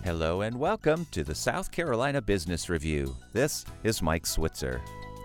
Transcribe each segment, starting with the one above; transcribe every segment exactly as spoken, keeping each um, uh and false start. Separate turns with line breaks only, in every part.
Hello and welcome to the South Carolina Business Review. This is Mike Switzer.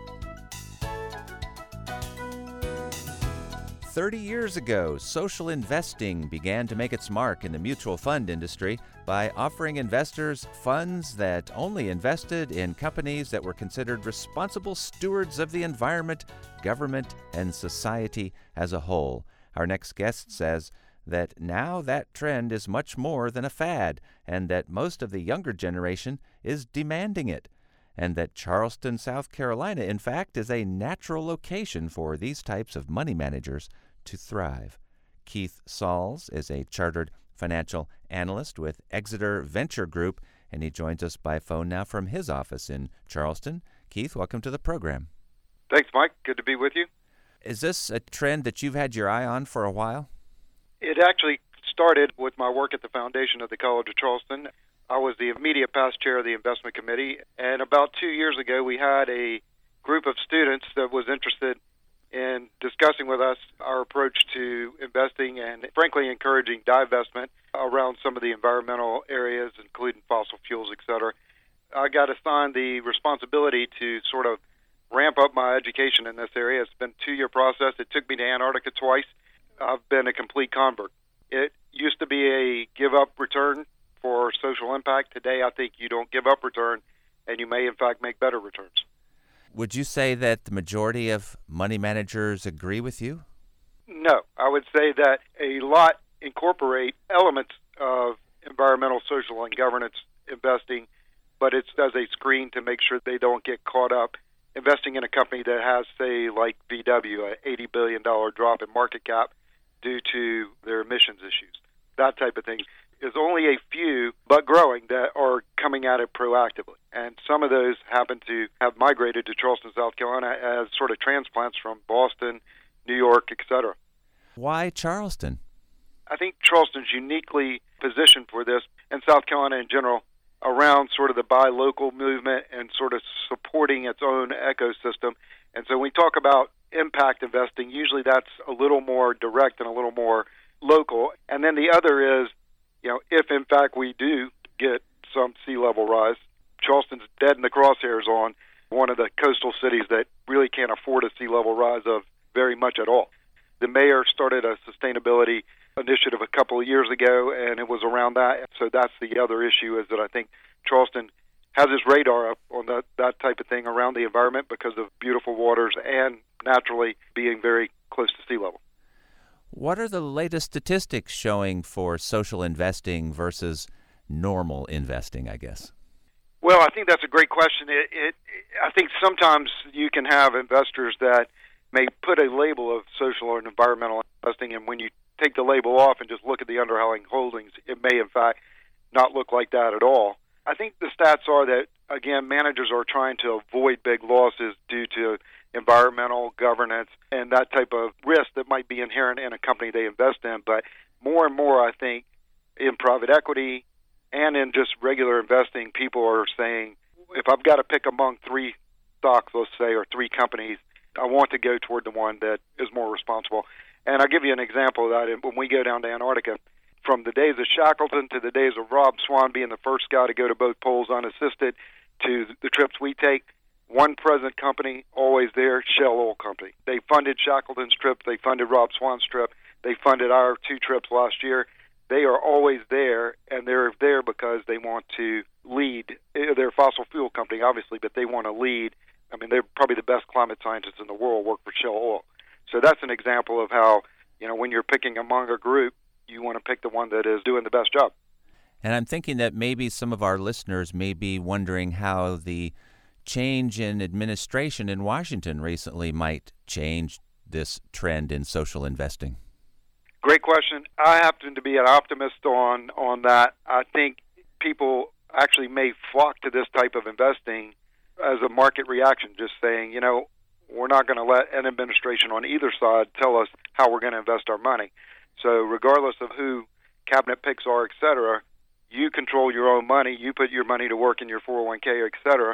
Thirty years ago, social investing began to make its mark in the mutual fund industry by offering investors funds that only invested in companies that were considered responsible stewards of the environment, government, and society as a whole. Our next guest says that now that trend is much more than a fad, and that most of the younger generation is demanding it, and that Charleston, South Carolina, in fact, is a natural location for these types of money managers to thrive. Keith Sauls is a chartered financial analyst with Exeter Venture Group, and he joins us by phone now from his office in Charleston. Keith, welcome to the program.
Thanks, Mike. Good to be with you.
Is this a trend that you've had your eye on for a while?
It actually started with my work at the foundation of the College of Charleston. I was the immediate past chair of the investment committee, and about two years ago we had a group of students that was interested in discussing with us our approach to investing and, frankly, encouraging divestment around some of the environmental areas, including fossil fuels, et cetera. I got assigned the responsibility to sort of ramp up my education in this area. It's been a two-year process. It took me to Antarctica twice. I've been a complete convert. It used to be a give-up return for social impact. Today, I think you don't give up return, and you may, in fact, make better returns.
Would you say that the majority of money managers agree with you?
No. I would say that a lot incorporate elements of environmental, social, and governance investing, but it's as a screen to make sure they don't get caught up investing in a company that has, say, like V W, an eighty billion dollars drop in market cap due to their emissions issues. That type of thing is only a few, but growing, that are coming at it proactively. And some of those happen to have migrated to Charleston, South Carolina as sort of transplants from Boston, New York, et cetera.
Why Charleston?
I think Charleston's uniquely positioned for this, and South Carolina in general, around sort of the buy local movement and sort of supporting its own ecosystem. And so when we talk about impact investing, usually that's a little more direct and a little more local. And then the other is, you know, if in fact we do get some sea level rise, Charleston's dead in the crosshairs on one of the coastal cities that really can't afford a sea level rise of very much at all. The mayor started a sustainability initiative a couple of years ago, and it was around that. So that's the other issue, is that I think Charleston has his radar up on that, that type of thing around the environment because of beautiful waters and naturally being very close to sea level.
What are the latest statistics showing for social investing versus normal investing, I guess?
Well, I think that's a great question. It, it, I think sometimes you can have investors that may put a label of social or environmental investing, and when you take the label off and just look at the underlying holdings, it may, in fact, not look like that at all. I think the stats are that, again, managers are trying to avoid big losses due to environmental governance and that type of risk that might be inherent in a company they invest in. But more and more, I think, in private equity and in just regular investing, people are saying, if I've got to pick among three stocks, let's say, or three companies, I want to go toward the one that is more responsible. And I'll give you an example of that. When we go down to Antarctica, from the days of Shackleton to the days of Rob Swan being the first guy to go to both poles unassisted to the trips we take, one present company, always there, Shell Oil Company. They funded Shackleton's trip. They funded Rob Swan's trip. They funded our two trips last year. They are always there, and they're there because they want to lead. They're a fossil fuel company, obviously, but they want to lead. I mean, they're probably the best climate scientists in the world, work for Shell Oil. So that's an example of how, you know, when you're picking among a group, you want to pick the one that is doing the best job.
And I'm thinking that maybe some of our listeners may be wondering how the change in administration in Washington recently might change this trend in social investing.
Great question. I happen to be an optimist on, on that. I think people actually may flock to this type of investing as a market reaction, just saying, you know, we're not going to let an administration on either side tell us how we're going to invest our money. So regardless of who cabinet picks are, et cetera, you control your own money. You put your money to work in your four oh one k, et cetera.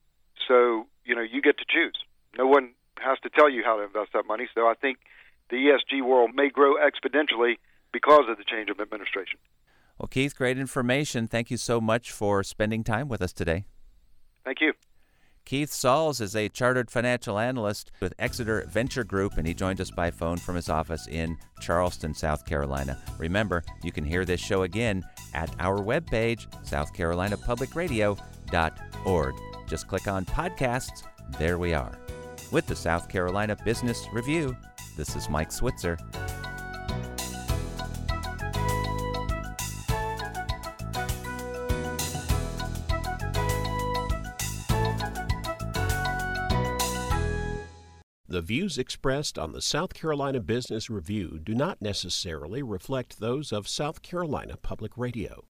So, you know, you get to choose. No one has to tell you how to invest that money. So I think the E S G world may grow exponentially because of the change of administration.
Well, Keith, great information. Thank you so much for spending time with us today.
Thank you.
Keith Sauls is a chartered financial analyst with Exeter Venture Group, and he joined us by phone from his office in Charleston, South Carolina. Remember, you can hear this show again at our webpage, south carolina public radio dot org. Just click on podcasts. There we are. With the South Carolina Business Review, this is Mike Switzer.
The views expressed on the South Carolina Business Review do not necessarily reflect those of South Carolina Public Radio.